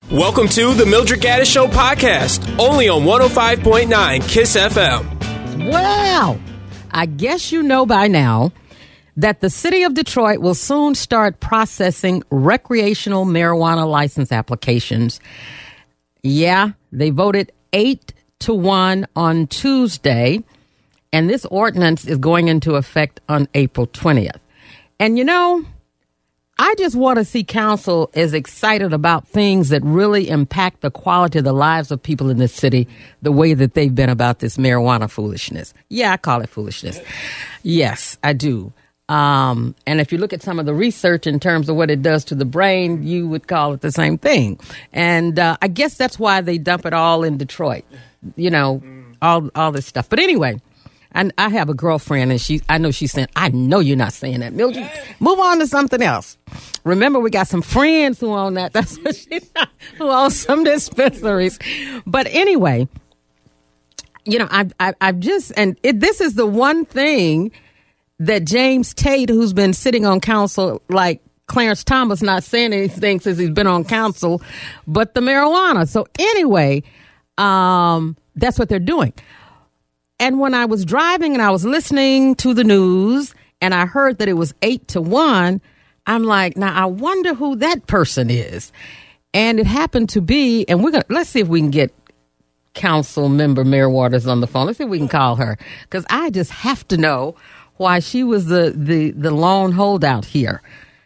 Welcome to the Mildred Gaddis Show podcast, only on 105.9 KISS FM. Well, I guess you know by now that the city of Detroit will soon start processing recreational marijuana license applications. Yeah, they voted 8-1 on Tuesday, and this ordinance is going into effect on April 20th. And you know, I just want to see council as excited about things that really impact the quality of the lives of people in this city the way that they've been about this marijuana foolishness. Yeah, I call it foolishness. Yes, I do. And if you look at some of the research in terms of what it does to the brain, you would call it the same thing. And I guess that's why they dump it all in Detroit, you know, all this stuff. But anyway, and I have a girlfriend, and I know she's saying, I know you're not saying that, Mildred. Move on to something else. Remember, we got some friends who own that. That's what who own some dispensaries. But anyway, you know, I've just, and this is the one thing that James Tate, who's been sitting on council like Clarence Thomas, not saying anything since he's been on council, but the marijuana. So anyway, that's what they're doing. And when I was driving and I was listening to the news and I heard that it was 8-1, I'm like, now I wonder who that person is. And it happened to be, and let's see if we can get Council Member Mary Waters on the phone. Let's see if we can call her, because I just have to know why she was the lone holdout here.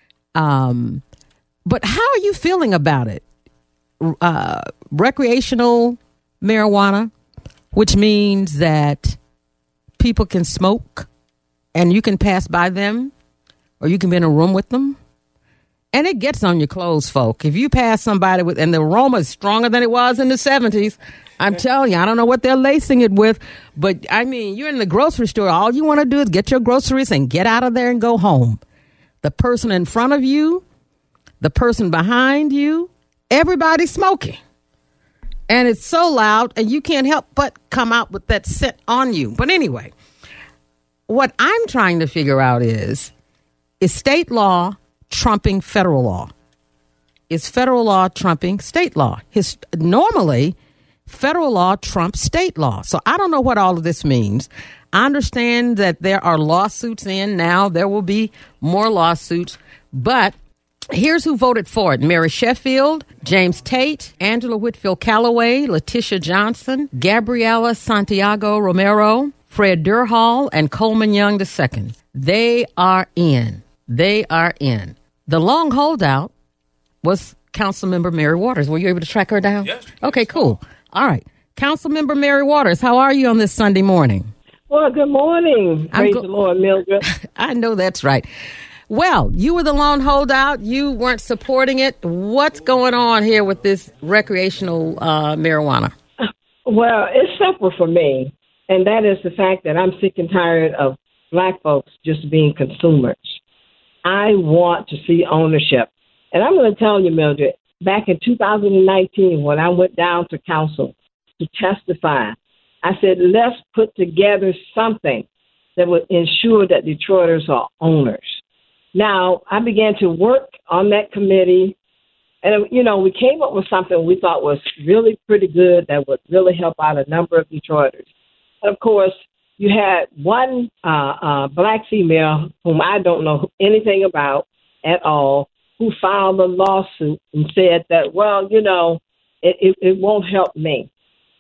But how are you feeling about it? Recreational marijuana, which means that people can smoke and you can pass by them or you can be in a room with them. And it gets on your clothes, folk. If you pass somebody and the aroma is stronger than it was in the 70s, I'm telling you, I don't know what they're lacing it with. But, I mean, you're in the grocery store. All you want to do is get your groceries and get out of there and go home. The person in front of you, the person behind you, everybody's smoking. And it's so loud, and you can't help but come out with that scent on you. But anyway, what I'm trying to figure out is state law trumping federal law? Is federal law trumping state law? Normally, federal law trumps state law. So I don't know what all of this means. I understand that there are lawsuits in now. There will be more lawsuits, but here's who voted for it. Mary Sheffield, James Tate, Angela Whitfield Callaway, Letitia Johnson, Gabriela Santiago Romero, Fred Durhall, and Coleman Young II. They are in. They are in. The long holdout was Councilmember Mary Waters. Were you able to track her down? Yes. Okay, cool. All right. Councilmember Mary Waters, how are you on this Sunday morning? Well, good morning. Praise the Lord, Mildred. I know that's right. Well, you were the lone holdout. You weren't supporting it. What's going on here with this recreational marijuana? Well, it's simple for me, and that is the fact that I'm sick and tired of black folks just being consumers. I want to see ownership. And I'm going to tell you, Mildred, back in 2019, when I went down to council to testify, I said, let's put together something that would ensure that Detroiters are owners. Now, I began to work on that committee, and, you know, we came up with something we thought was really pretty good that would really help out a number of Detroiters. And, of course, you had one black female whom I don't know anything about at all, who filed a lawsuit and said that, well, you know, it won't help me.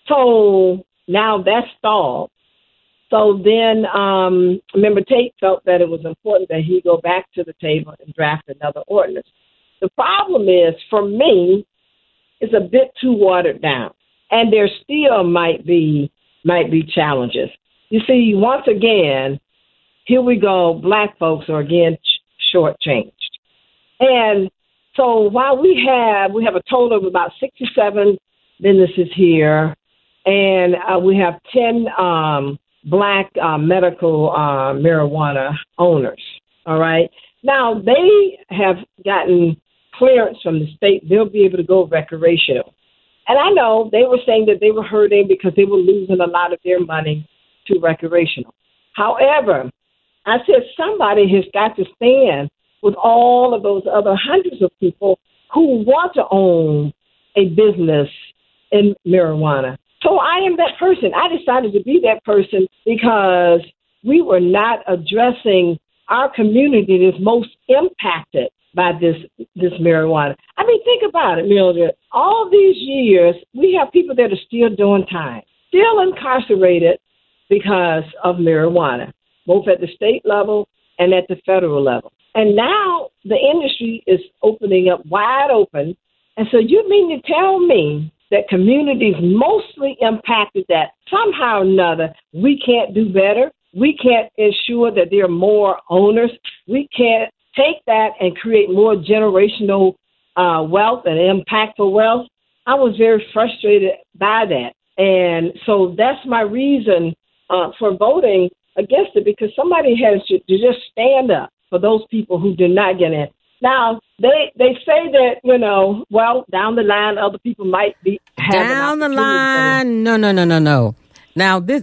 So now that's stalled. So then Member Tate felt that it was important that he go back to the table and draft another ordinance. The problem is, for me, it's a bit too watered down, and there still might be challenges. You see, once again, here we go, black folks are again shortchanged. And so while we have a total of about 67 businesses here, and we have 10 black medical marijuana owners, all right? Now, they have gotten clearance from the state. They'll be able to go recreational. And I know they were saying that they were hurting because they were losing a lot of their money to recreational. However, I said somebody has got to stand with all of those other hundreds of people who want to own a business in marijuana. So I am that person. I decided to be that person because we were not addressing our community that's most impacted by this marijuana. I mean, think about it, Mildred. All these years, we have people that are still doing time, still incarcerated because of marijuana, both at the state level and at the federal level. And now the industry is opening up wide open. And so you mean to tell me that communities mostly impacted that somehow or another we can't do better? We can't ensure that there are more owners. We can't take that and create more generational wealth and impactful wealth. I was very frustrated by that. And so that's my reason for voting against it, because somebody has to just stand up for those people who did not get in. Now, they say that, well, down the line, other people might be having down the line. No. Now, this,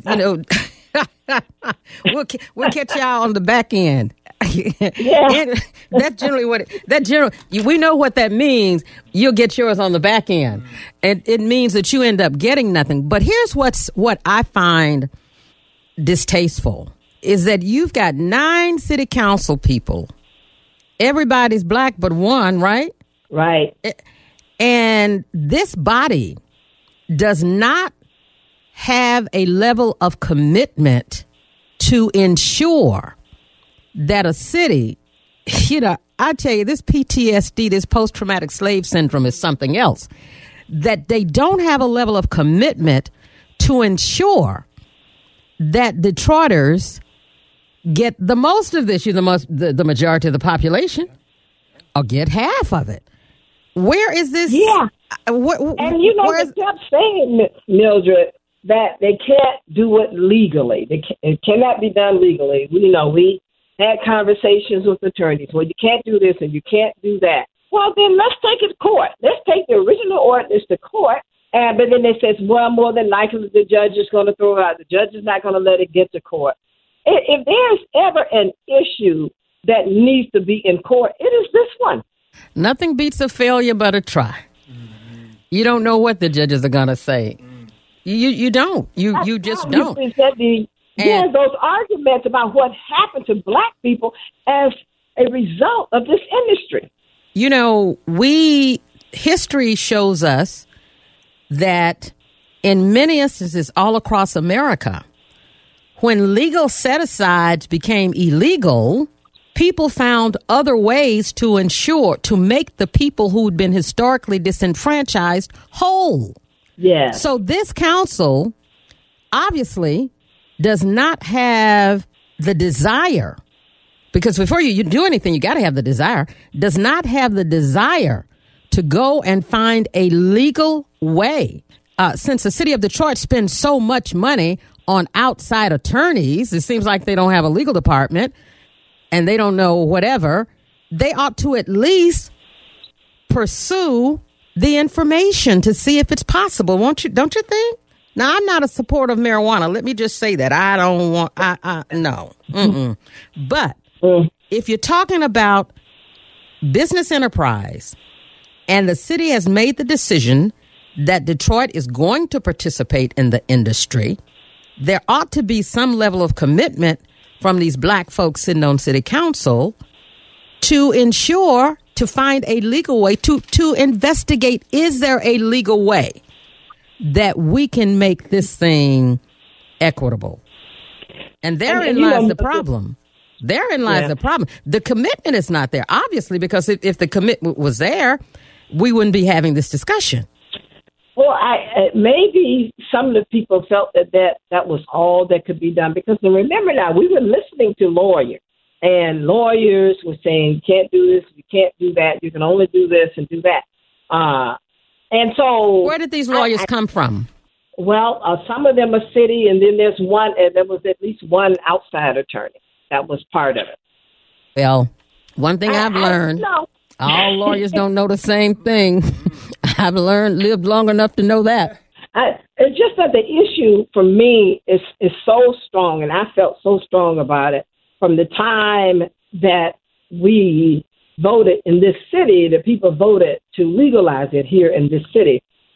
we'll catch y'all on the back end. Yeah. That's generally we know what that means. You'll get yours on the back end. And it means that you end up getting nothing. But here's what I find distasteful is that you've got 9 city council people. Everybody's black but one, right? Right. And this body does not have a level of commitment to ensure that a city, I tell you, this PTSD, this post-traumatic slave syndrome is something else, that they don't have a level of commitment to ensure that Detroiters get the most of this. The majority of the population, or get half of it. Where is this? Yeah. And they kept saying, Mildred, that they can't do it legally. It cannot be done legally. We had conversations with attorneys. Well, you can't do this and you can't do that. Well, then let's take it to court. Let's take the original ordinance to court. But then they says, well, more than likely the judge is going to throw it out. The judge is not going to let it get to court. If there's ever an issue that needs to be in court, it is this one. Nothing beats a failure but a try. Mm-hmm. You don't know what the judges are going to say. You don't. You just don't. Those arguments about what happened to black people as a result of this industry. History shows us that in many instances all across America, when legal set-asides became illegal, people found other ways to make the people who'd been historically disenfranchised whole. Yeah. So this council obviously does not have the desire, because before you do anything, you got to have the desire, does not have the desire to go and find a legal way. Since the city of Detroit spends so much money on outside attorneys, it seems like they don't have a legal department and they don't know whatever. They ought to at least pursue the information to see if it's possible. Don't you think? Now, I'm not a supporter of marijuana. Let me just say that. I don't want, no. Mm-mm. But if you're talking about business enterprise and the city has made the decision that Detroit is going to participate in the industry, there ought to be some level of commitment from these black folks sitting on city council to ensure, to find a legal way, to investigate, is there a legal way that we can make this thing equitable? And therein lies the problem. Therein lies the problem. The commitment is not there, obviously, because if the commitment was there, we wouldn't be having this discussion. Well, maybe some of the people felt that was all that could be done. Because remember now, we were listening to lawyers, and lawyers were saying, you can't do this, you can't do that, you can only do this and do that. And so, where did these lawyers come from? Well, some of them are city, and then there was at least one outside attorney that was part of it. Well, one thing I've learned, all lawyers don't know the same thing. I've lived long enough to know that. It's just that the issue for me is so strong, and I felt so strong about it from the time that we voted in this city, the people voted to legalize it here in this city.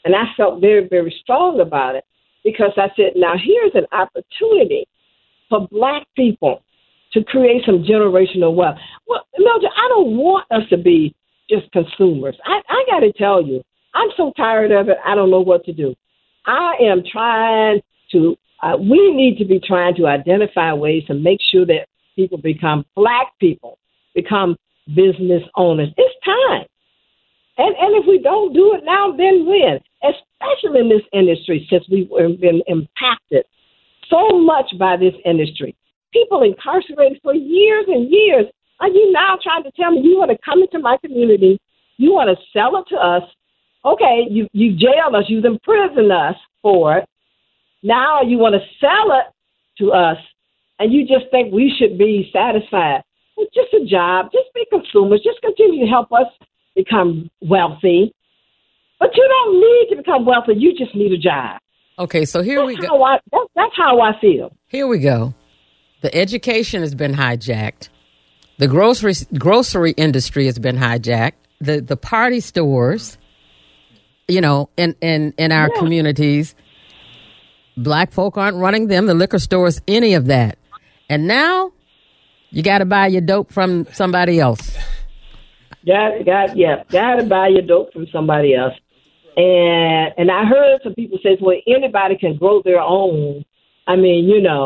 And I felt very, very strong about it because I said, now here's an opportunity for Black people to create some generational wealth. Well, Mildred, I don't want us to be just consumers. I got to tell you, I'm so tired of it, I don't know what to do. I am trying to, we need to be trying to identify ways to make sure that people become, Black people become business owners. It's time. And if we don't do it now, then when? Especially in this industry, since we've been impacted so much by this industry. People incarcerated for years and years. Are you now trying to tell me you want to come into my community, you want to sell it to us? Okay, you jailed us, you imprisoned us for it. Now you want to sell it to us, and you just think we should be satisfied. It's just a job. Just be consumers. Just continue to help us become wealthy. But you don't need to become wealthy. You just need a job. Okay, so here we go. That's how I feel. Here we go. The education has been hijacked. The grocery industry has been hijacked. The party stores, in our communities, Black folk aren't running them, the liquor stores, any of that. And now you got to buy your dope from somebody else. Got to buy your dope from somebody else. And I heard some people say, well, anybody can grow their own. I mean,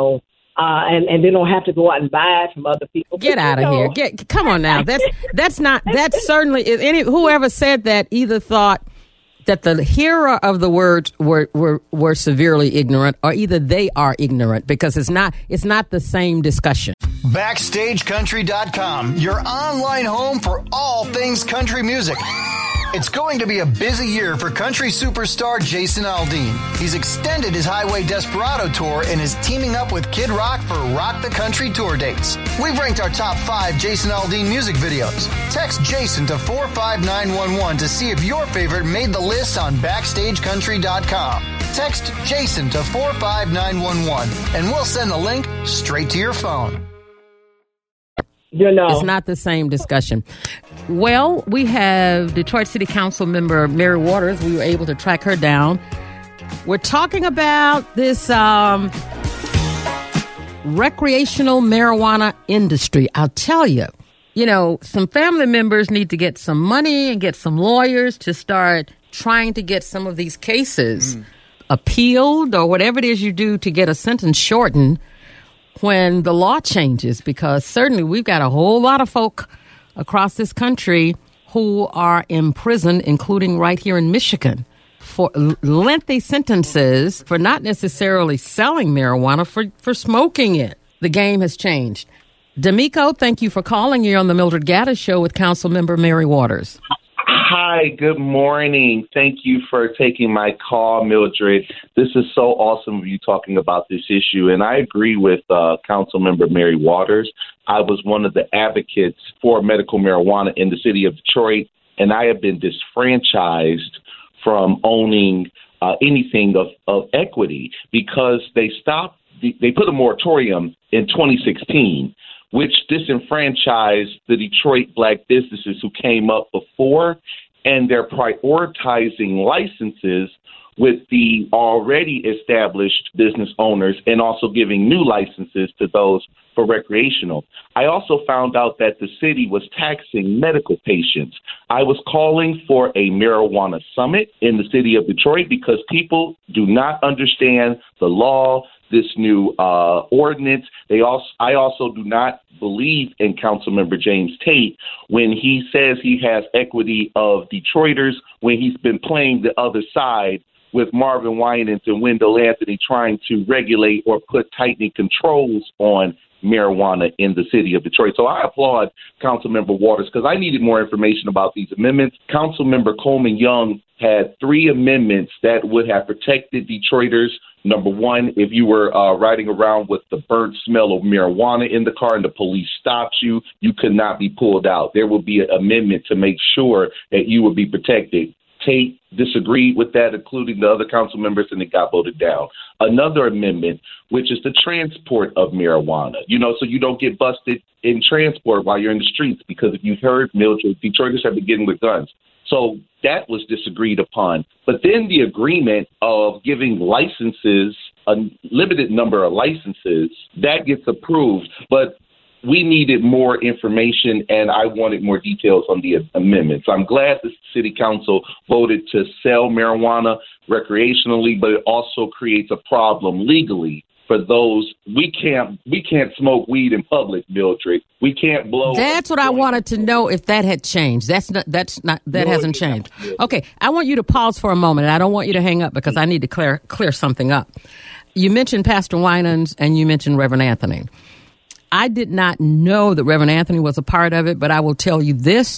and they don't have to go out and buy it from other people. Get out of here! Come on now. That's certainly whoever said that either thought that the hearer of the words were severely ignorant, or either they are ignorant, because it's not the same discussion. BackstageCountry.com, your online home for all things country music. It's going to be a busy year for country superstar Jason Aldean. He's extended his Highway Desperado tour and is teaming up with Kid Rock for Rock the Country tour dates. We've ranked our top 5 Jason Aldean music videos. Text Jason to 45911 to see if your favorite made the list on BackstageCountry.com. Text Jason to 45911 and we'll send the link straight to your phone. It's not the same discussion. Well, we have Detroit City Council member Mary Waters. We were able to track her down. We're talking about this recreational marijuana industry. I'll tell you, some family members need to get some money and get some lawyers to start trying to get some of these cases appealed, or whatever it is you do to get a sentence shortened when the law changes, because certainly we've got a whole lot of folk across this country who are in prison, including right here in Michigan, for lengthy sentences for not necessarily selling marijuana, for smoking it. The game has changed. D'Amico, thank you for calling. You're on the Mildred Gaddis Show with Councilmember Mary Waters. Hi, good morning. Thank you for taking my call, Mildred. This is so awesome of you talking about this issue, and I agree with Councilmember Mary Waters. I was one of the advocates for medical marijuana in the city of Detroit, and I have been disfranchised from owning anything of equity because they put a moratorium in 2016, which disenfranchised the Detroit Black businesses who came up before, and they're prioritizing licenses with the already established business owners and also giving new licenses to those for recreational. I also found out that the city was taxing medical patients. I was calling for a marijuana summit in the city of Detroit because people do not understand the law, this new ordinance. I also do not believe in Councilmember James Tate when he says he has equity of Detroiters when he's been playing the other side with Marvin Winans and Wendell Anthony trying to regulate or put tightening controls on marijuana in the city of Detroit. So I applaud Councilmember Waters because I needed more information about these amendments. Councilmember Coleman Young had 3 amendments that would have protected Detroiters. Number one, if you were riding around with the burnt smell of marijuana in the car and the police stopped you, you could not be pulled out. There would be an amendment to make sure that you would be protected. Tate disagreed with that, including the other council members, and it got voted down. Another amendment, which is the transport of marijuana, so you don't get busted in transport while you're in the streets, because if you've heard, Mildred, Detroiters have been getting with guns. So that was disagreed upon. But then the agreement of giving licenses, a limited number of licenses, that gets approved. But we needed more information, and I wanted more details on the amendments. I'm glad the city council voted to sell marijuana recreationally, but it also creates a problem legally for those. We can't smoke weed in public, Mildred. We can't blow. That's what I wanted to know, if that had changed. That hasn't changed. Okay, I want you to pause for a moment, and I don't want you to hang up because I need to clear something up. You mentioned Pastor Winans and you mentioned Reverend Anthony. I did not know that Reverend Anthony was a part of it, but I will tell you this.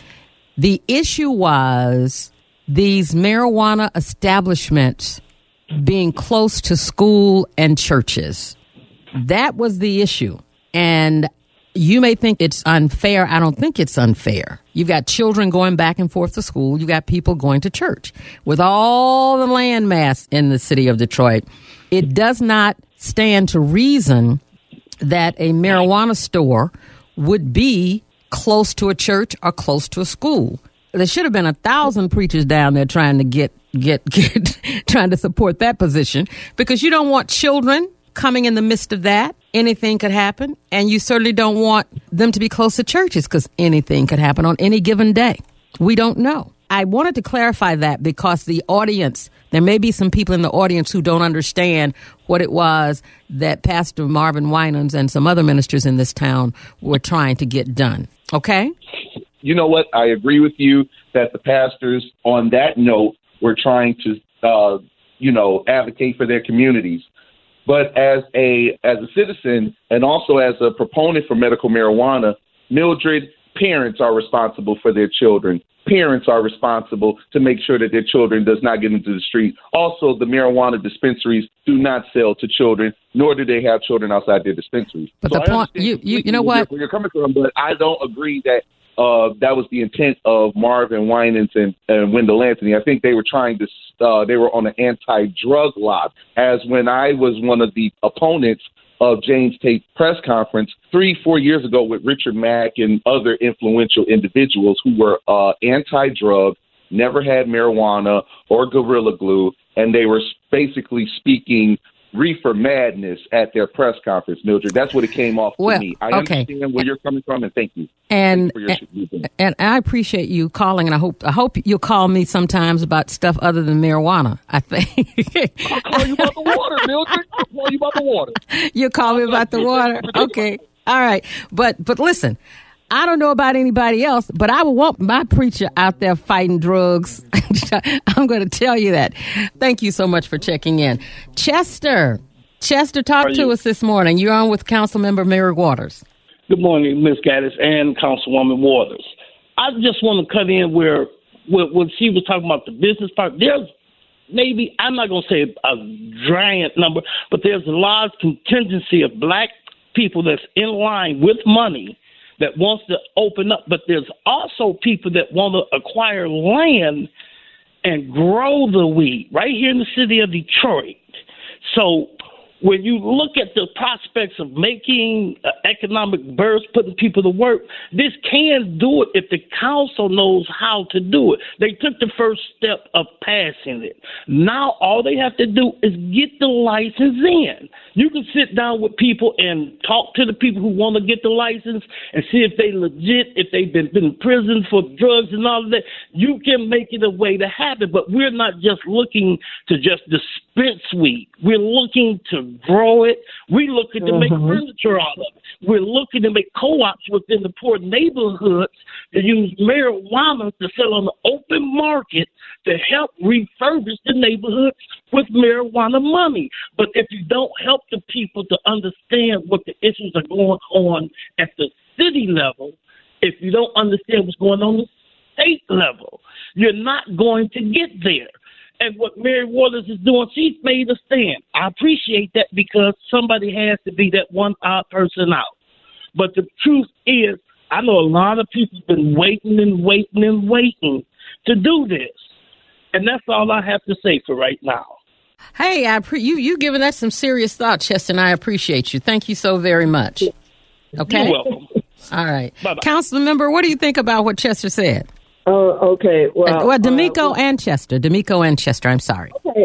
The issue was these marijuana establishments being close to school and churches. That was the issue. And you may think it's unfair. I don't think it's unfair. You've got children going back and forth to school. You got people going to church. With all the land mass in the city of Detroit, it does not stand to reason that a marijuana store would be close to a church or close to a school. There should have been 1,000 preachers down there trying to trying to support that position, because you don't want children coming in the midst of that. Anything could happen, and you certainly don't want them to be close to churches because anything could happen on any given day. We don't know. I wanted to clarify that because the audience, there may be some people in the audience who don't understand what it was that Pastor Marvin Winans and some other ministers in this town were trying to get done. Okay? You know what? I agree with you that the pastors on that note were trying to, advocate for their communities. But as a citizen and also as a proponent for medical marijuana, Mildred, parents are responsible for their children. Parents are responsible to make sure that their children does not get into the street. Also, the marijuana dispensaries do not sell to children, nor do they have children outside their dispensaries. But the point, you know what? Where you're coming from, but I don't agree that that was the intent of Marvin Winans and Wendell Anthony. I think they were trying to, they were on an anti-drug lobby. As when I was one of the opponents of James Tate's press conference 3-4 years ago with Richard Mack and other influential individuals who were anti-drug, never had marijuana or Gorilla Glue, and they were basically speaking reefer madness at their press conference, Mildred. That's what it came off to me. I understand where you're coming from, and thank you. And I appreciate you calling, and I hope you'll call me sometimes about stuff other than marijuana. I think I'll call you about the water, Mildred. I'll call you about the water. You'll call me about the water. Okay, all right. But listen, I don't know about anybody else, but I would want my preacher out there fighting drugs. I'm going to tell you that. Thank you so much for checking in. Chester, talk to us this morning. You're on with Councilmember Mary Waters. Good morning, Ms. Gaddis and Councilwoman Waters. I just want to cut in where when she was talking about the business part, there's maybe, I'm not going to say a giant number, but there's a large contingency of black people that's in line with money that wants to open up, but there's also people that want to acquire land and grow the weed right here in the city of Detroit. So when you look at the prospects of making economic burst, putting people to work, this can do it if the council knows how to do it. They took the first step of passing it. Now all they have to do is get the license in. You can sit down with people and talk to the people who want to get the license and see if they legit, if they've been in prison for drugs and all of that. You can make it a way to happen, but we're not just looking to just dispense weed. We're looking to grow it. We're looking to make furniture out of it. We're looking to make co-ops within the poor neighborhoods to use marijuana to sell on the open market to help refurbish the neighborhoods with marijuana money. But if you don't help the people to understand what the issues are going on at the city level, if you don't understand what's going on at the state level, you're not going to get there. And what Mary Waters is doing, she's made a stand. I appreciate that because somebody has to be that one odd person out. But the truth is, I know a lot of people have been waiting to do this. And that's all I have to say for right now. Hey, you giving that some serious thought, Chester, and I appreciate you. Thank you so very much. Okay? You're welcome. All right. Bye-bye. Council member, what do you think about what Chester said? Oh, okay. Well, D'Amico and Chester. D'Amico and Chester. I'm sorry. Okay.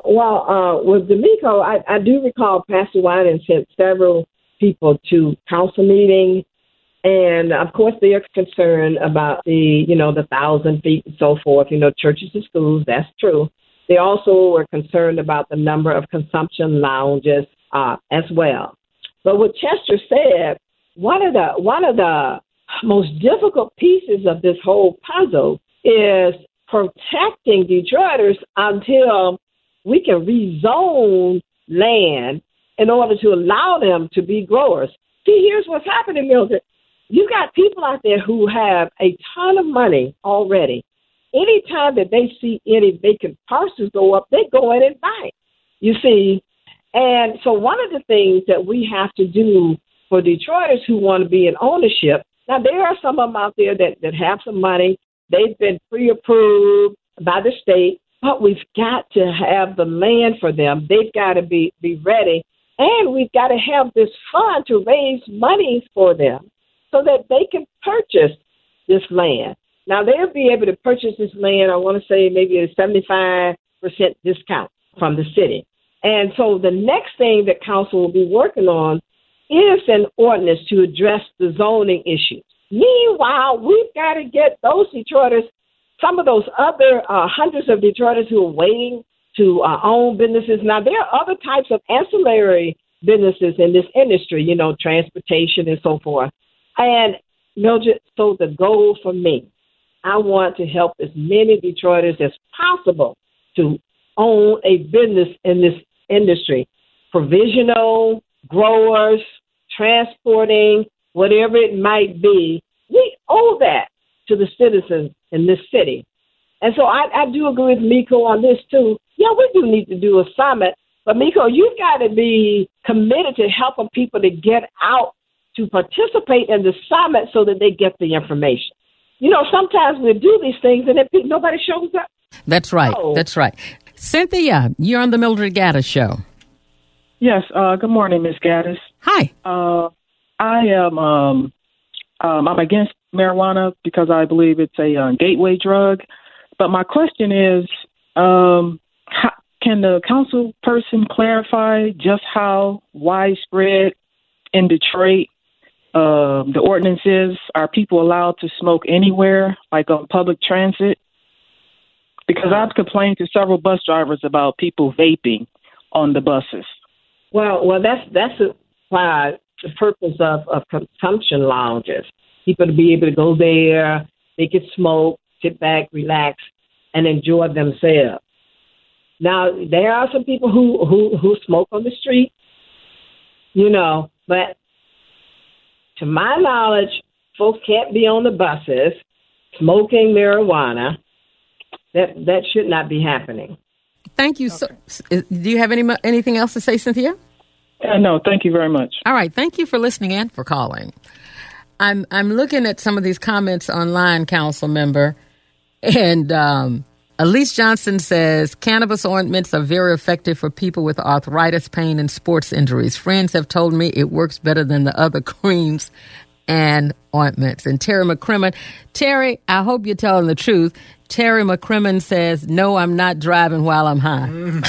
With D'Amico, I do recall Pastor Wyden sent several people to council meetings, and of course they are concerned about the 1,000 feet and so forth. Churches and schools. That's true. They also were concerned about the number of consumption lounges as well. But what Chester said, one of the most difficult pieces of this whole puzzle is protecting Detroiters until we can rezone land in order to allow them to be growers. See, here's what's happening, Mildred. You got people out there who have a ton of money already. Anytime that they see any vacant parcels go up, they go in and buy it, you see. And so one of the things that we have to do for Detroiters who want to be in ownership, now there are some of them out there that have some money. They've been pre-approved by the state, but we've got to have the land for them. They've got to be ready. And we've got to have this fund to raise money for them so that they can purchase this land. Now, they'll be able to purchase this land, I want to say maybe a 75% discount from the city. And so the next thing that council will be working on is an ordinance to address the zoning issues. Meanwhile, we've got to get those Detroiters, some of those other hundreds of Detroiters who are waiting to own businesses. Now, there are other types of ancillary businesses in this industry, transportation and so forth. And, Mildred, so the goal for me, I want to help as many Detroiters as possible to own a business in this industry. Provisional, growers, transporting, whatever it might be. We owe that to the citizens in this city. And so I do agree with Miko on this, too. Yeah, we do need to do a summit. But, Miko, you've got to be committed to helping people to get out to participate in the summit so that they get the information. Sometimes we do these things and then nobody shows up. That's right. Oh. That's right. Cynthia, you're on the Mildred Gaddis Show. Yes. Good morning, Ms. Gaddis. Hi. I am I'm against marijuana because I believe it's a gateway drug. But my question is, can the council person clarify just how widespread in Detroit the ordinance is? Are people allowed to smoke anywhere, like on public transit? Because I've complained to several bus drivers about people vaping on the buses. Well, that's why the purpose of consumption lounges. People to be able to go there, they can smoke, sit back, relax, and enjoy themselves. Now, there are some people who smoke on the street, but to my knowledge, folks can't be on the buses smoking marijuana. That should not be happening. Thank you. Okay. So, do you have anything else to say, Cynthia? No, thank you very much. All right. Thank you for listening and for calling. I'm looking at some of these comments online, council member, and Elise Johnson says, cannabis ointments are very effective for people with arthritis, pain, and sports injuries. Friends have told me it works better than the other creams and ointments. And Terry McCrimmon, I hope you're telling the truth. Terry McCrimmon says, no, I'm not driving while I'm high.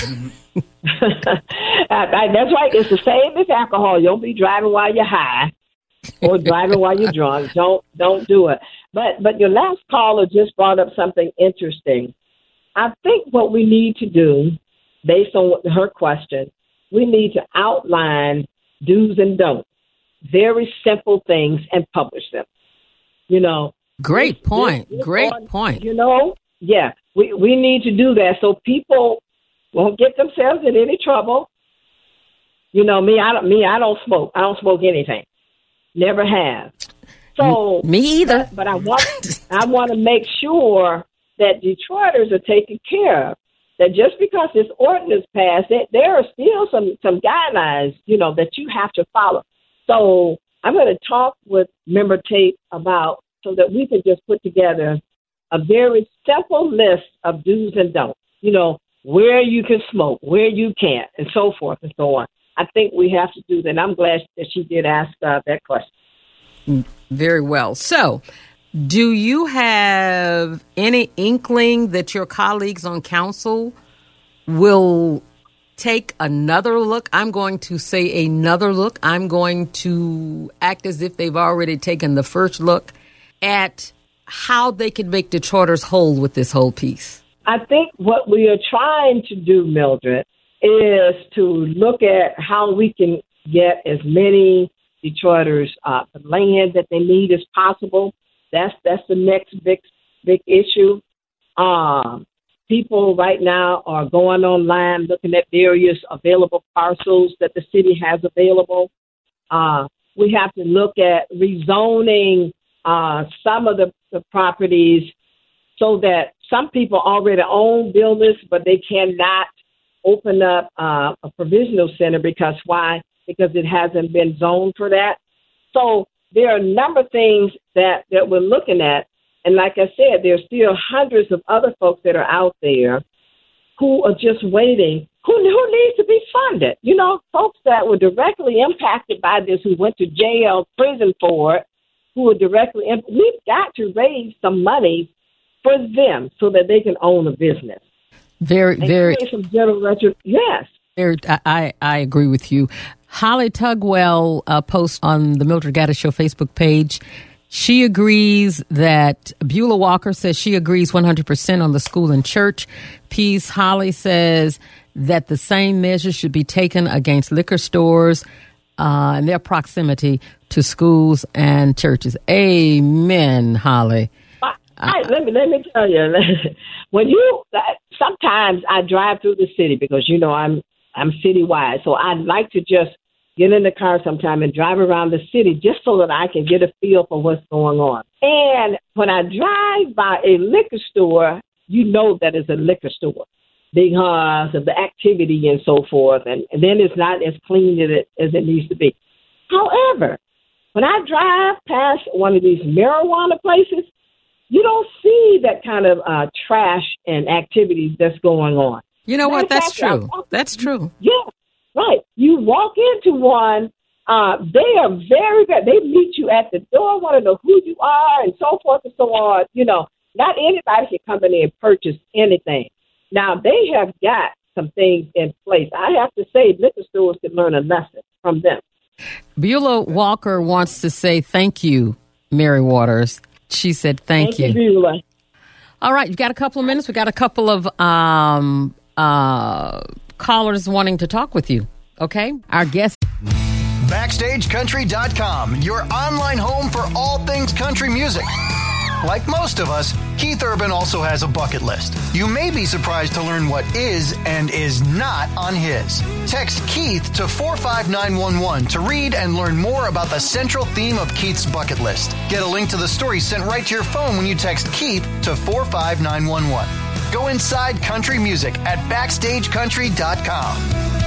That's right. It's the same as alcohol. You don't be driving while you're high or driving while you're drunk. Don't do it. But your last caller just brought up something interesting. I think what we need to do, based on her question, we need to outline do's and don'ts, very simple things, and publish them. Great point. Great point. Yeah, we need to do that so people won't get themselves in any trouble. Me, I don't smoke. I don't smoke anything. Never have. So me either. But I want to make sure that Detroiters are taken care of. That just because this ordinance passed, there are still some guidelines, that you have to follow. So I'm going to talk with Member Tate about so that we can just put together a very simple list of do's and don'ts. Where you can smoke, where you can't, and so forth and so on. I think we have to do that. And I'm glad that she did ask that question. Very well. So Do you have any inkling that your colleagues on council will take another look? I'm going to say another look. I'm going to act as if they've already taken the first look at how they can make Detroiters whole with this whole piece. I think what we are trying to do, Mildred, is to look at how we can get as many Detroiters the land that they need as possible. That's the next big issue. People right now are going online looking at various available parcels that the city has available. We have to look at rezoning some of the properties so that some people already own buildings, but they cannot open up a provisional center because why? Because it hasn't been zoned for that. So there are a number of things that we're looking at. And like I said, there's still hundreds of other folks that are out there who are just waiting, who needs to be funded. You know, folks that were directly impacted by this, who went to jail, prison for it, who were directly we've got to raise some money for them so that they can own a business. Very. Yes. I agree with you. Holly Tugwell posts on the Mildred Gaddis Show Facebook page. She agrees that Beulah Walker says she agrees 100% on the school and church piece. Holly says that the same measures should be taken against liquor stores and their proximity to schools and churches. Amen, Holly. Let me tell you, sometimes I drive through the city because, you know, I'm citywide. So I'd like to just get in the car sometime and drive around the city just so that I can get a feel for what's going on. And when I drive by a liquor store, you know that it's a liquor store because of the activity and so forth. And then it's not as clean as it needs to be. However, when I drive past one of these marijuana places, you don't see that kind of trash and activity that's going on. You know what? That's true. That's true. Yeah, right. You walk into one, they are very good. They meet you at the door, want to know who you are, and so forth and so on. You know, not anybody can come in there and purchase anything. Now, they have got some things in place. I have to say, liquor stores can learn a lesson from them. Beulah Walker wants to say thank you, Mary Waters. She said thank you. Beulah. All right, you've got a couple of minutes. We got a couple of callers wanting to talk with you. Okay, our guest. BackstageCountry.com, your online home for all things country music. Like most of us, Keith Urban also has a bucket list. You may be surprised to learn what is and is not on his. Text Keith to 45911 to read and learn more about the central theme of Keith's bucket list. Get a link to the story sent right to your phone when you text Keith to 45911. Go inside country music at BackstageCountry.com.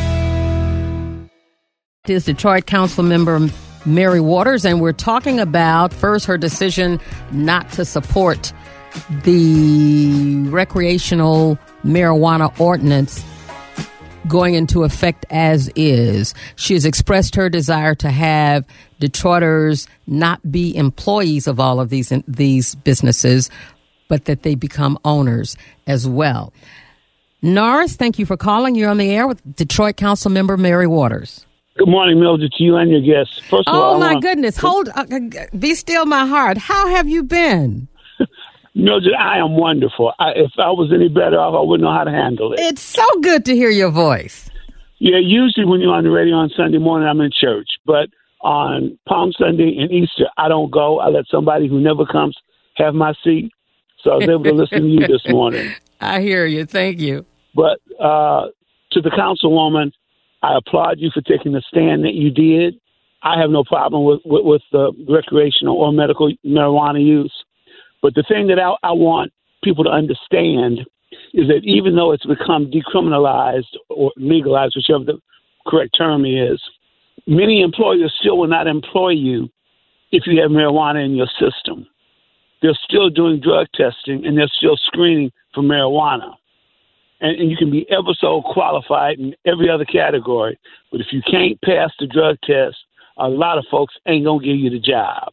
It is Detroit Council member Mary Waters, and we're talking about first her decision not to support the recreational marijuana ordinance going into effect as is. She has expressed her desire to have Detroiters not be employees of all of these businesses, but that they become owners as well. Norris, thank you for calling. You're on the air with Detroit Council member Mary Waters. Good morning, Mildred, to you and your guests. First of all, my goodness. Be still my heart. How have you been? Mildred, I am wonderful. If I was any better off, I wouldn't know how to handle it. It's so good to hear your voice. Yeah, usually when you're on the radio on Sunday morning, I'm in church. But on Palm Sunday and Easter, I don't go. I let somebody who never comes have my seat. So I was able to listen to you this morning. I hear you. Thank you. But to the councilwoman, I applaud you for taking the stand that you did. I have no problem with the recreational or medical marijuana use. But the thing that I want people to understand is that even though it's become decriminalized or legalized, whichever the correct term is, many employers still will not employ you if you have marijuana in your system. They're still doing drug testing, and they're still screening for marijuana. And you can be ever so qualified in every other category. But if you can't pass the drug test, a lot of folks ain't going to give you the job.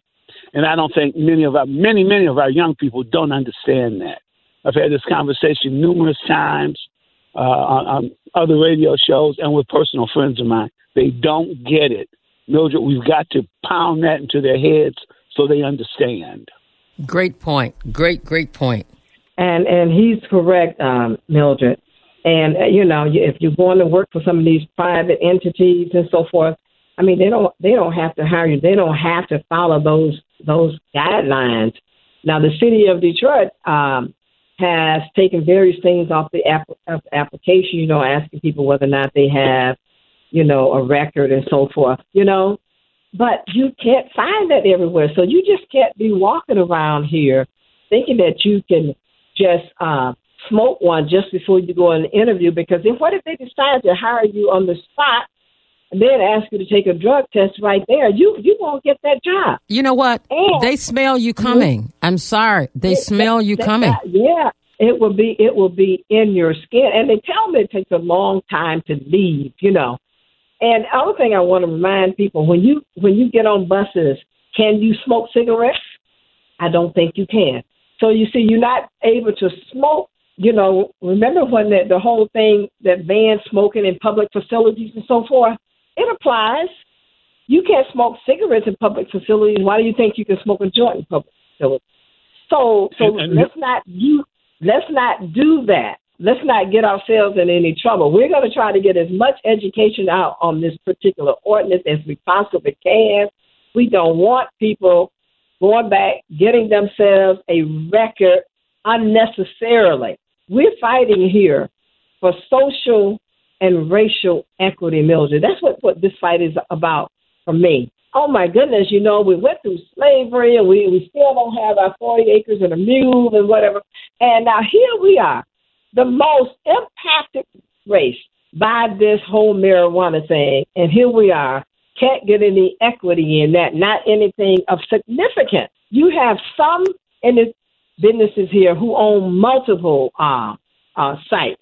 And I don't think many of our young people don't understand that. I've had this conversation numerous times on other radio shows and with personal friends of mine. They don't get it. Mildred, we've got to pound that into their heads so they understand. Great point. Great point. And he's correct, Mildred. And, if you're going to work for some of these private entities and so forth, I mean, they don't have to hire you. They don't have to follow those guidelines. Now, the city of Detroit has taken various things off the application, asking people whether or not they have, a record and so forth, But you can't find that everywhere. So you just can't be walking around here thinking that you can just smoke one just before you go on an interview, because what if they decide to hire you on the spot and then ask you to take a drug test right there? You won't get that job. You know what? And they smell you coming. I'm sorry. They smell you coming. Yeah. It will be in your skin. And they tell me it takes a long time to leave, And the other thing I want to remind people, when you get on buses, can you smoke cigarettes? I don't think you can. So you see, you're not able to smoke. Remember when the whole thing that banned smoking in public facilities and so forth? It applies. You can't smoke cigarettes in public facilities. Why do you think you can smoke a joint in public facilities? So let's not do that. Let's not get ourselves in any trouble. We're going to try to get as much education out on this particular ordinance as we possibly can. We don't want people going back, getting themselves a record unnecessarily. We're fighting here for social and racial equity, Mildred. That's what this fight is about for me. Oh, my goodness, we went through slavery and we still don't have our 40 acres and a mule and whatever. And now here we are, the most impacted race by this whole marijuana thing. And here we are, can't get any equity in that, not anything of significance. You have some in the businesses here who own multiple sites,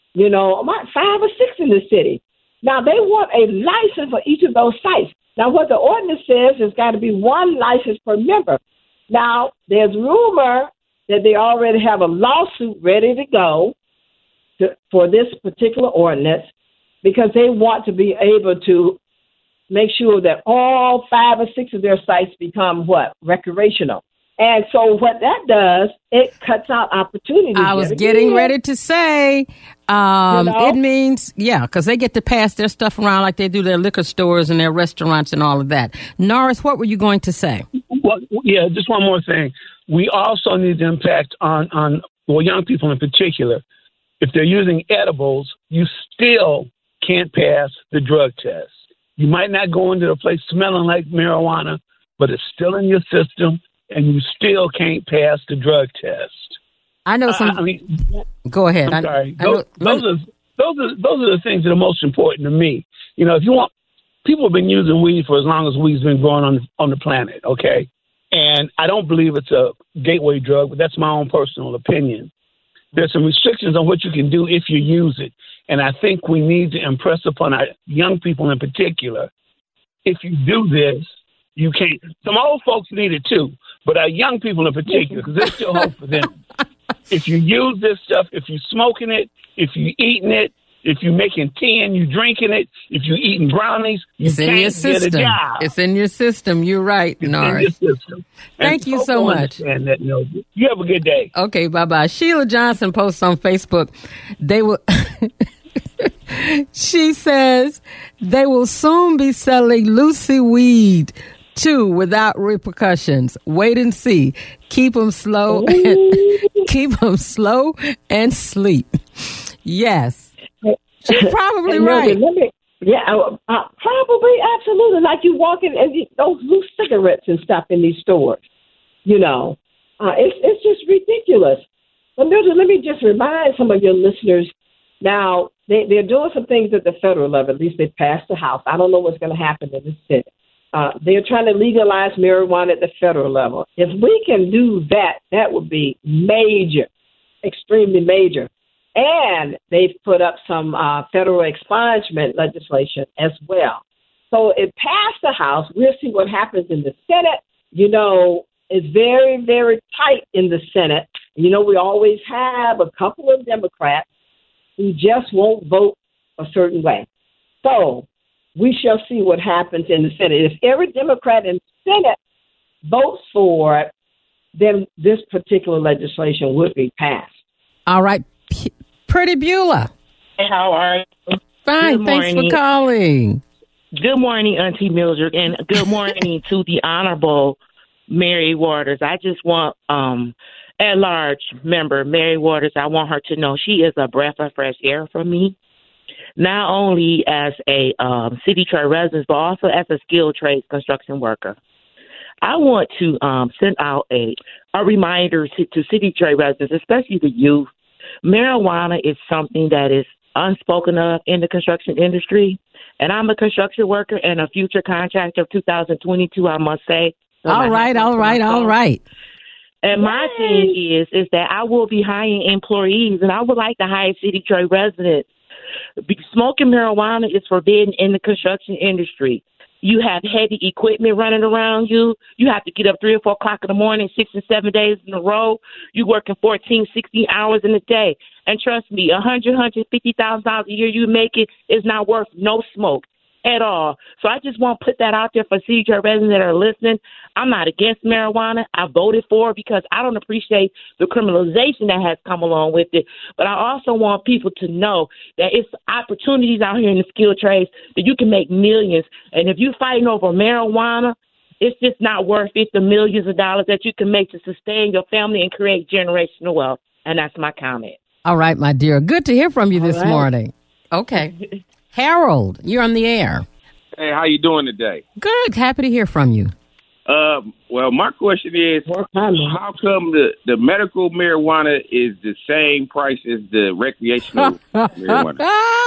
5 or 6 in the city. Now, they want a license for each of those sites. Now, what the ordinance says is got to be one license per member. Now, there's rumor that they already have a lawsuit ready to go for this particular ordinance because they want to be able to make sure that all 5 or 6 of their sites become recreational. And so what that does, it cuts out opportunities. I was getting ready to say, it means, because they get to pass their stuff around like they do their liquor stores and their restaurants and all of that. Norris, what were you going to say? Well, just one more thing. We also need the impact on young people in particular. If they're using edibles, you still can't pass the drug test. You might not go into the place smelling like marijuana, but it's still in your system, and you still can't pass the drug test. I know some. Go ahead. I'm sorry. Those are the things that are most important to me. If you want, people have been using weed for as long as weed's been growing on the planet. Okay, and I don't believe it's a gateway drug, but that's my own personal opinion. There's some restrictions on what you can do if you use it, and I think we need to impress upon our young people in particular. If you do this, you can't. Some old folks need it too, but our young people in particular, because there's still hope for them. If you use this stuff, if you're smoking it, if you're eating it, if you're making tea and you're drinking it, if you're eating brownies, you can't get a job. It's in your system. You're right, Norris. Thank you so much. That, you have a good day. Okay, bye-bye. Sheila Johnson posts on Facebook, they will... She says they will soon be selling Lucy weed too without repercussions. Wait and see. Keep them slow and sleep. Yes, she's probably right. Probably, absolutely. Like you walk in and those loose cigarettes and stuff in these stores. It's just ridiculous. But Mildred, let me just remind some of your listeners. Now, they're doing some things at the federal level. At least they passed the House. I don't know what's going to happen in the Senate. They're trying to legalize marijuana at the federal level. If we can do that, that would be major, extremely major. And they've put up some federal expungement legislation as well. So it passed the House. We'll see what happens in the Senate. It's very, very tight in the Senate. We always have a couple of Democrats who just won't vote a certain way. So we shall see what happens in the Senate. If every Democrat in the Senate votes for it, then this particular legislation would be passed. All right. Pretty Beulah. Hey, how are you? Fine. Thanks for calling. Good morning, Auntie Mildred, and good morning to the Honorable Mary Waters. I just want at-large member Mary Waters, I want her to know she is a breath of fresh air for me, not only as a City Detroit resident, but also as a skilled trades construction worker. I want to send out a reminder to City Detroit residents, especially the youth. Marijuana is something that is unspoken of in the construction industry, and I'm a construction worker and a future contractor of 2022, I must say. So all right. And my thing is that I will be hiring employees, and I would like to hire City Detroit residents. Smoking marijuana is forbidden in the construction industry. You have heavy equipment running around you. You have to get up 3 or 4 o'clock in the morning, 6 and 7 days in a row. You're working 14, 16 hours in a day. And trust me, $150,000 a year you make it is not worth no smoke at all. So I just want to put that out there for CJ residents that are listening. I'm not against marijuana. I voted for it because I don't appreciate the criminalization that has come along with it. But I also want people to know that it's opportunities out here in the skilled trades that you can make millions. And if you're fighting over marijuana, it's just not worth it, the millions of dollars that you can make to sustain your family and create generational wealth. And that's my comment. All right, my dear. Good to hear from you this morning. Okay. Harold, you're on the air. Hey, how you doing today? Good. Happy to hear from you. Well, my question is, how come the medical marijuana is the same price as the recreational marijuana?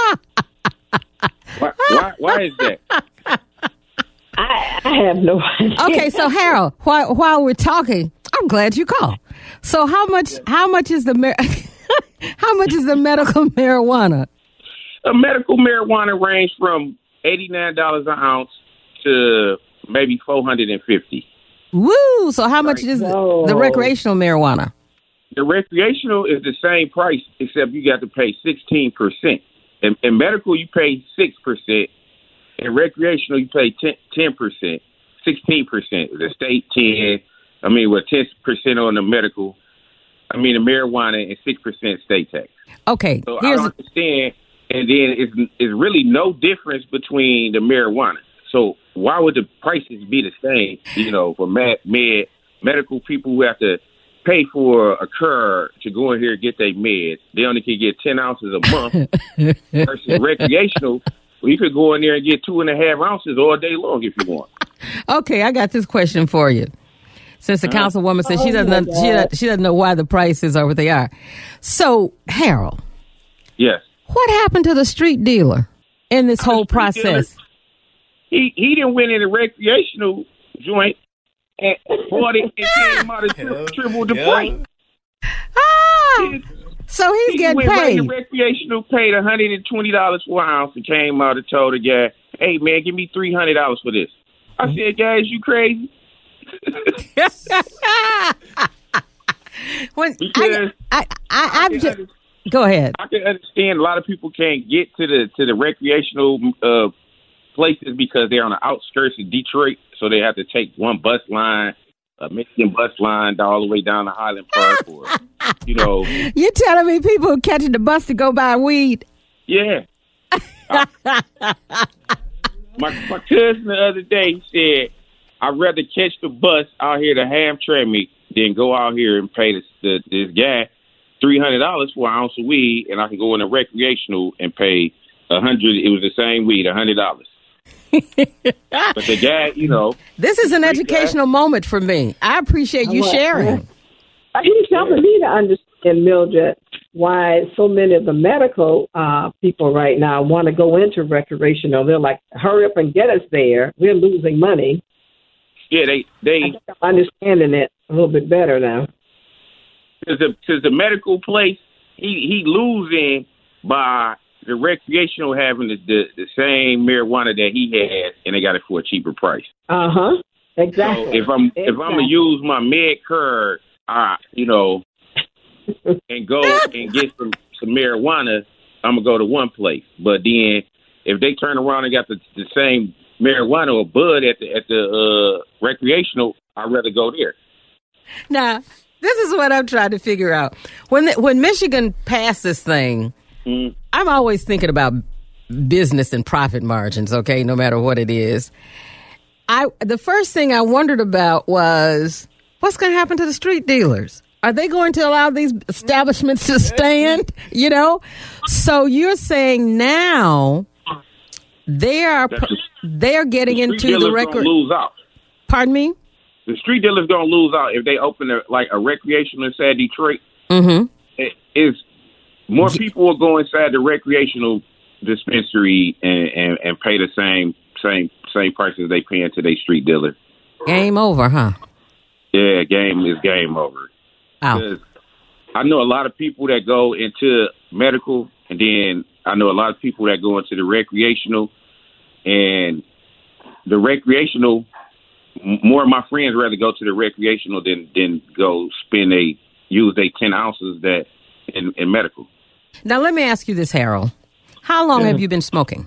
Why is that? I have no idea. Okay, so Harold, while we're talking, I'm glad you called. So how much is the how much is the medical marijuana? A medical marijuana range from $89 an ounce to maybe $450. Woo! So how much is the recreational marijuana? The recreational is the same price, except you got to pay 16%. In medical, you pay 6%. In recreational, you pay 10%, 16%. The state 10%. 10% on the medical. The marijuana and 6% state tax. Okay. So I don't understand. And then it's really no difference between the marijuana. So why would the prices be the same? For medical people who have to pay for a card to go in here and get their meds, they only can get 10 ounces a month. Versus recreational, well, you could go in there and get 2.5 ounces all day long if you want. Okay, I got this question for you. Since the councilwoman said she doesn't know why the prices are what they are. So Harold. Yes. What happened to the street dealer in this whole process? He didn't win in the recreational joint and bought it and came out of triple the price. So he's getting paid. The recreational paid $120 for an ounce and came out and told the guy, "Hey man, give me $300 for this." I said, "Guys, you crazy?" Go ahead. I can understand a lot of people can't get to the recreational places because they're on the outskirts of Detroit, so they have to take one bus line, a Michigan bus line, all the way down to Highland Park, or You're telling me people are catching the bus to go buy weed? Yeah. My cousin the other day said, "I'd rather catch the bus out here to Hamtramck than go out here and pay this guy $300 for an ounce of weed, and I can go in a recreational and pay $100. It was the same weed, $100." But the guy, this is an educational moment for me. I appreciate you sharing. He's helping me to understand, Mildred, why so many of the medical people right now want to go into recreational. They're like, "Hurry up and get us there. We're losing money." Yeah, they I'm understanding it a little bit better now. Because the medical place, he losing by the recreational having the same marijuana that he had, and they got it for a cheaper price. And Exactly. So if I'm gonna use my med card, and go and get some marijuana, I'm gonna go to one place. But then if they turn around and got the same marijuana or bud at the recreational, I'd rather go there. Now, this is what I'm trying to figure out. When Michigan passed this thing, I'm always thinking about business and profit margins, okay, no matter what it is. The first thing I wondered about was, what's going to happen to the street dealers? Are they going to allow these establishments to stand? So you're saying now they are getting into the record. Lose out. Pardon me? The street dealers going to lose out if they open a recreational inside Detroit. Mm-hmm. More people will go inside the recreational dispensary and pay the same prices they pay to their street dealer. Game over, huh? Yeah, game over. Ow. I know a lot of people that go into medical, and then I know a lot of people that go into the recreational. And the recreational, more of my friends rather go to the recreational than go use their 10 ounces that in medical. Now let me ask you this, Harold. How long have you been smoking?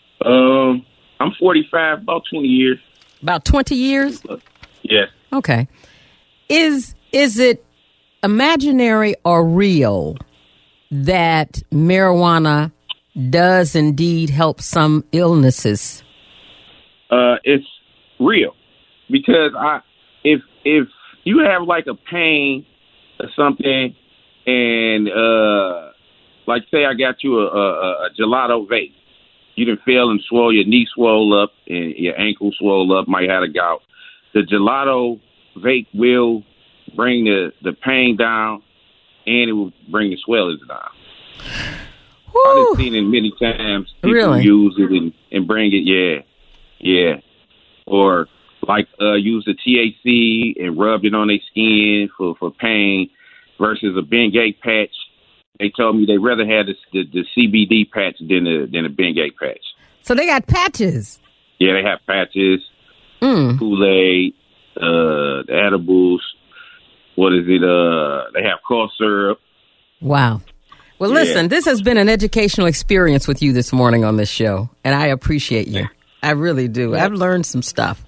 I'm 45, about 20 years. About 20 years? Yeah. Okay. Is it imaginary or real that marijuana does indeed help some illnesses? It's real because if you have like a pain or something, and like say I got you a gelato vape, you done fell and swole, your knee swole up and your ankle swole up, might have a gout. The gelato vape will bring the pain down, and it will bring the swellings down. I've seen it many times. People use it and bring it, yeah. Or like use the THC and rub it on their skin for pain versus a Bengay patch. They told me they'd rather have the CBD patch than a Bengay patch. So they got patches. Yeah, they have patches, Kool-Aid, the edibles. What is it? They have cough syrup. Wow. Well, listen, this has been an educational experience with you this morning on this show, and I appreciate you. I really do. I've learned some stuff.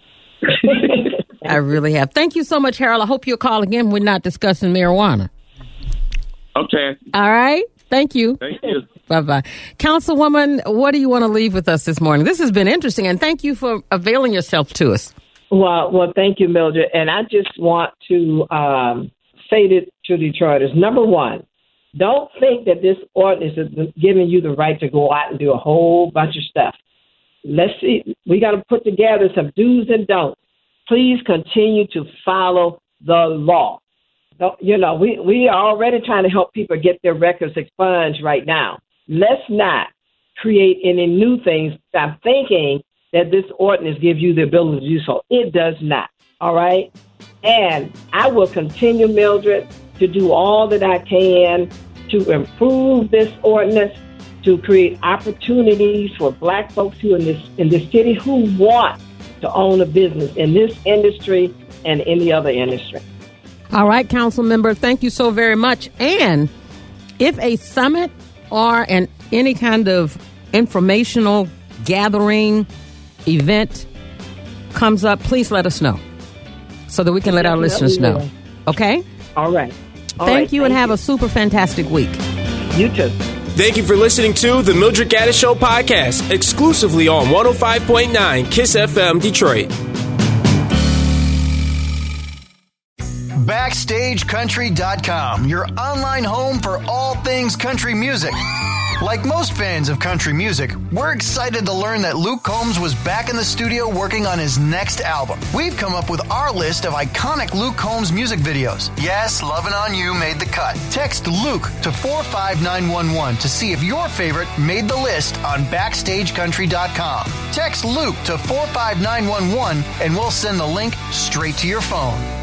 I really have. Thank you so much, Harold. I hope you'll call again when we're not discussing marijuana. Okay. All right. Thank you. Thank you. Bye-bye. Councilwoman, what do you want to leave with us this morning? This has been interesting, and thank you for availing yourself to us. Well, thank you, Mildred. And I just want to say to Detroiters, number one, don't think that this ordinance is giving you the right to go out and do a whole bunch of stuff. Let's see. We got to put together some do's and don'ts. Please continue to follow the law. We are already trying to help people get their records expunged right now. Let's not create any new things. I'm thinking that this ordinance gives you the ability to do so. It does not. All right? And I will continue, Mildred, to do all that I can to improve this ordinance, to create opportunities for black folks who in this city who want to own a business in this industry and any other industry. All right, council member, thank you so very much. And if a summit or any kind of informational gathering event comes up, please let us know so that we can let our listeners know. Okay? All right. Thank you, and have a super fantastic week. You too. Thank you for listening to the Mildred Gaddis Show podcast, exclusively on 105.9 KISS FM Detroit. BackstageCountry.com, your online home for all things country music. Like most fans of country music, we're excited to learn that Luke Combs was back in the studio working on his next album. We've come up with our list of iconic Luke Combs music videos. Yes, Lovin' On You made the cut. Text Luke to 45911 to see if your favorite made the list on BackstageCountry.com. Text Luke to 45911 and we'll send the link straight to your phone.